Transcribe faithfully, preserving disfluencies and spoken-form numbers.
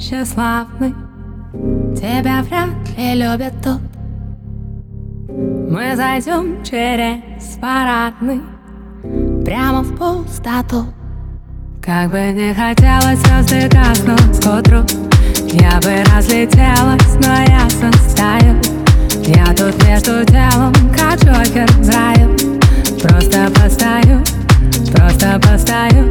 тщеславный, тебя вряд ли любят тут. Мы зайдем через парадный прямо в пустоту. Как бы не хотелось звезды гаснуть к утру, я бы разлетелась, но я состою. Я тут между делом, как Джокер в раю. Просто постою, просто постою.